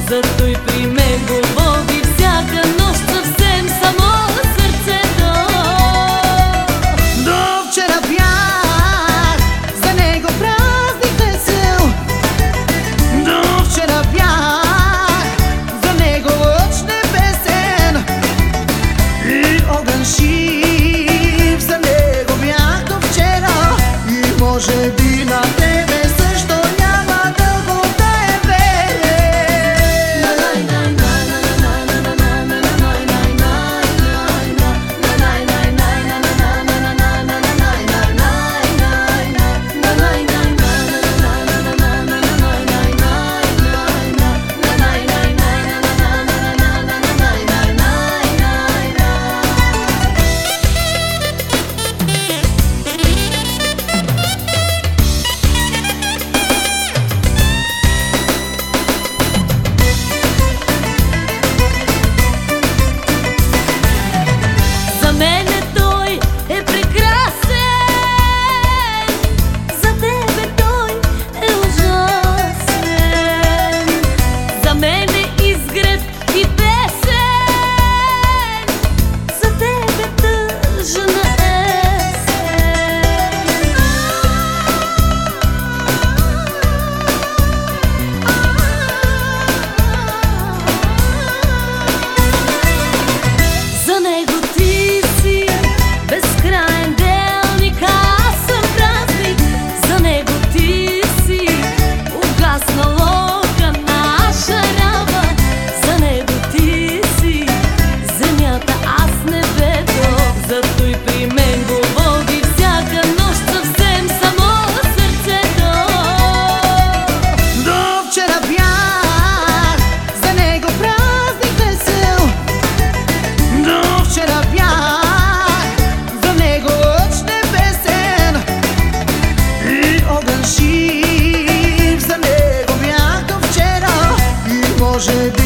Зато и при мен го води всяка нощ съвсем само сърцето. До вчера бях за него празник весел, до вчера бях за него лъч небесен и огън жив, за него бях до вчера и може би на тебе също няма дълго да е верен. За мене той е прекрасен, за тебе той е ужасен. За мене изгрев и песен, за тебе тъжна есен. За него ти си безкрайен делник, аз съм празник. За него ти си угаснала наша рава. За него ти си земята, аз небето. Зато и при мен го води всяка нощ съвсем само сърцето. До вчера бях за него празник весел, до вчера бях за него лъч небесен и огън жив, за него бях до вчера и може би